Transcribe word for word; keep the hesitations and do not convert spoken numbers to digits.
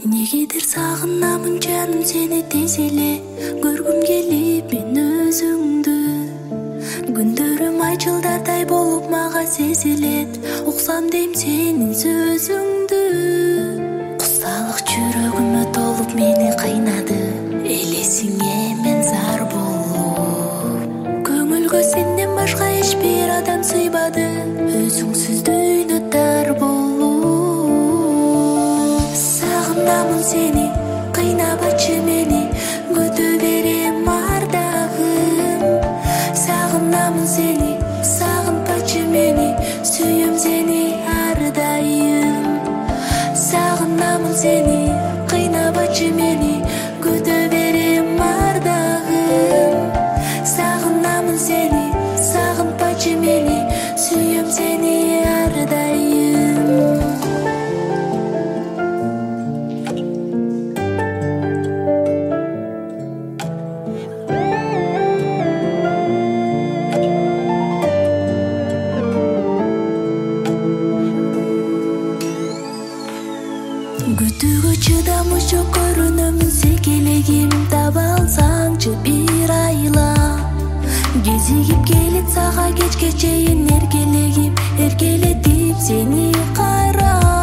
Негедир сагынамын жаным сени тез эле көргүм келип мен өзүңдү. Күндөрүм ай жылдардай болуп мага сезилет, уксам дейм сенин сөзүңдү. Кусталык жүрөгүмө толуп мени кыйнады, элесиңе мен зар болуп. Көңүлгө сенден башка эч бир адам сыйбады, өзүңсүз дүйнө тар болуп. Сагынамын сени, кыйнабачы мени, күтө берем ардагым. Сагынамын сени, сагынбачы мени, сүйөм сени ар дайым. Сагынамын сени, кыйнабачы мени, күтө берем ардагым. Сагынамын сени, сагынбачы мени, сүйөм сени ар дайым. Күтүүгө чыдамыш жок көрүнөмүн секелегим, таба алсаңчы бир айла. Кезигип келет сага кечке чейин эркелегим, эркелетип сени кайра.